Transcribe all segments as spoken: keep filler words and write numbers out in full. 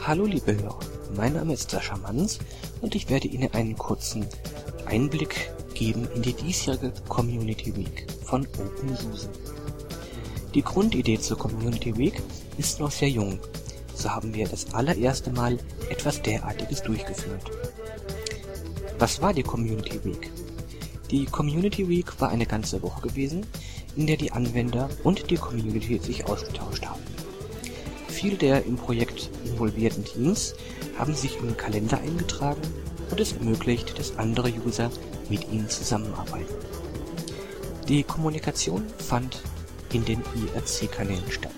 Hallo liebe Hörer, mein Name ist Sascha Manns und ich werde Ihnen einen kurzen Einblick geben in die diesjährige Community Week von OpenSUSE. Die Grundidee zur Community Week ist noch sehr jung, so haben wir das allererste Mal etwas derartiges durchgeführt. Was war die Community Week? Die Community Week war eine ganze Woche gewesen, in der die Anwender und die Community sich ausgetauscht haben. Viele der im Projekt involvierten Teams haben sich in den Kalender eingetragen und es ermöglicht, dass andere User mit ihnen zusammenarbeiten. Die Kommunikation fand in den I R C-Kanälen statt.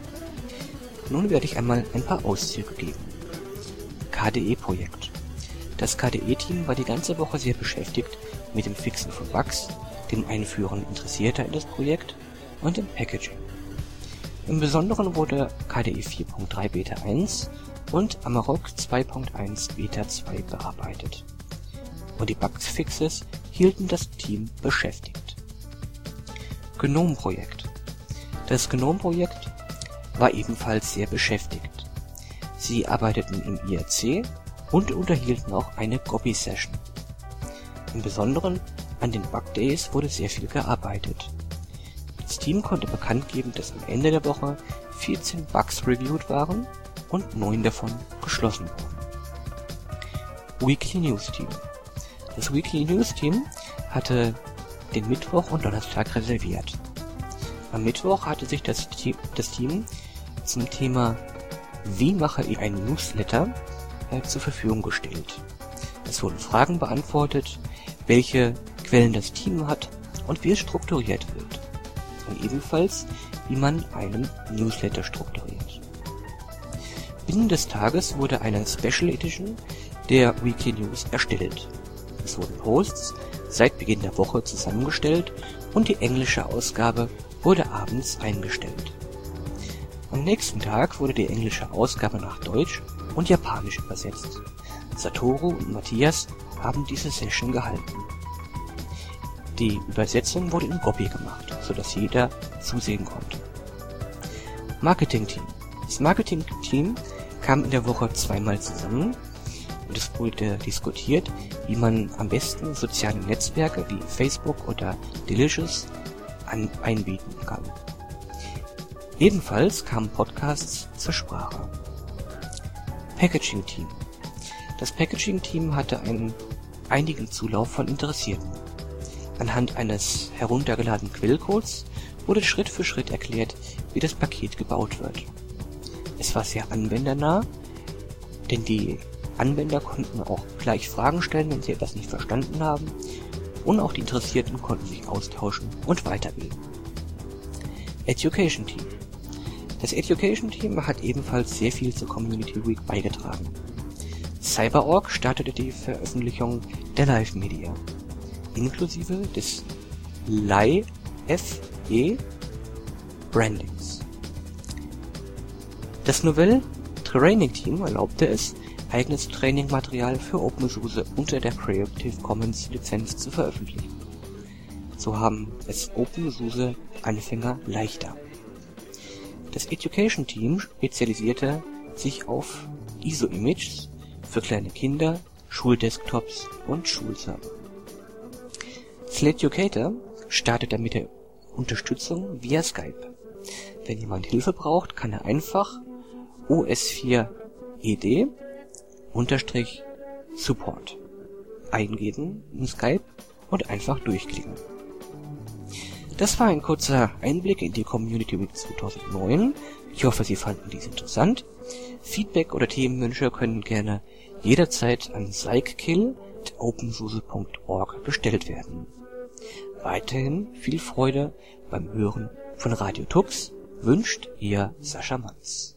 Nun werde ich einmal ein paar Auszüge geben. K D E-Projekt. Das K D E-Team war die ganze Woche sehr beschäftigt mit dem Fixen von Bugs, dem Einführen Interessierter in das Projekt und dem Packaging. Im Besonderen wurde K D E vier Punkt drei Beta eins und Amarok zwei Punkt eins Beta zwei bearbeitet. Und die Bugfixes hielten das Team beschäftigt. GNOME-Projekt. Das GNOME-Projekt war ebenfalls sehr beschäftigt. Sie arbeiteten im I R C und unterhielten auch eine Gobby-Session. Im Besonderen an den Bug Days wurde sehr viel gearbeitet. Das Team konnte bekannt geben, dass am Ende der Woche vierzehn Bugs reviewed waren und neun davon geschlossen wurden. Weekly News Team. Das Weekly News Team hatte den Mittwoch und Donnerstag reserviert. Am Mittwoch hatte sich das Team, das Team zum Thema Wie mache ich einen Newsletter äh, zur Verfügung gestellt. Es wurden Fragen beantwortet, welche Quellen das Team hat und wie es strukturiert wird. Und ebenfalls, wie man einen Newsletter strukturiert. Binnen des Tages wurde eine Special Edition der Weekly News erstellt. Es wurden Posts seit Beginn der Woche zusammengestellt und die englische Ausgabe wurde abends eingestellt. Am nächsten Tag wurde die englische Ausgabe nach Deutsch und Japanisch übersetzt. Satoru und Matthias haben diese Session gehalten. Die Übersetzung wurde in Gobby gemacht, sodass jeder zusehen konnte. Marketing-Team. Das Marketing-Team kam in der Woche zweimal zusammen und es wurde diskutiert, wie man am besten soziale Netzwerke wie Facebook oder Delicious an einbieten kann. Ebenfalls kamen Podcasts zur Sprache. Packaging-Team. Das Packaging-Team hatte einen einigen Zulauf von Interessierten. Anhand eines heruntergeladenen Quellcodes wurde Schritt für Schritt erklärt, wie das Paket gebaut wird. Es war sehr anwendernah, denn die Anwender konnten auch gleich Fragen stellen, wenn sie etwas nicht verstanden haben, und auch die Interessierten konnten sich austauschen und weiterbilden. Education Team. Das Education Team hat ebenfalls sehr viel zur Community Week beigetragen. CyberOrg startete die Veröffentlichung der Live Media, inklusive des Live E Brandings. Das Novell Training Team erlaubte es, eigenes Trainingmaterial für OpenSUSE unter der Creative Commons Lizenz zu veröffentlichen. So haben es OpenSUSE Anfänger leichter. Das Education Team spezialisierte sich auf I S O-Images für kleine Kinder, Schuldesktops und Schulserver. Sledducator startet damit der Unterstützung via Skype. Wenn jemand Hilfe braucht, kann er einfach O S vier E D unterstrich Support eingeben in Skype und einfach durchklicken. Das war ein kurzer Einblick in die Community Week zweitausendneun. Ich hoffe, Sie fanden dies interessant. Feedback oder Themenwünsche können gerne jederzeit an psychkill at opensuse punkt org bestellt werden. Weiterhin viel Freude beim Hören von Radio Tux wünscht Ihr Sascha Manns.